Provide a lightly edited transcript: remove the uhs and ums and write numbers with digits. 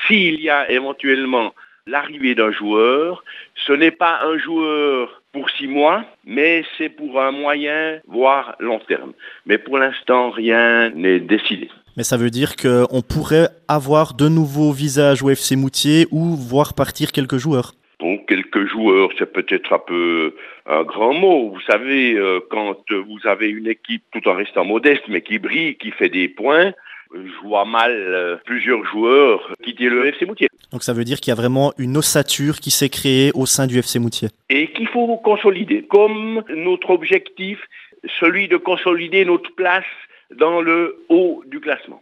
s'il y a éventuellement l'arrivée d'un joueur, ce n'est pas un joueur pour 6 mois, mais c'est pour un moyen, voire long terme. Mais pour l'instant, rien n'est décidé. Mais ça veut dire qu'on pourrait avoir de nouveaux visages au FC Moutier ou voir partir quelques joueurs. Bon, quelques joueurs, c'est peut-être un peu un grand mot. Vous savez, quand vous avez une équipe tout en restant modeste, mais qui brille, qui fait des points, je vois mal plusieurs joueurs quitter le FC Moutier. Donc ça veut dire qu'il y a vraiment une ossature qui s'est créée au sein du FC Moutier. Et qu'il faut consolider, comme notre objectif, celui de consolider notre place dans le haut du classement.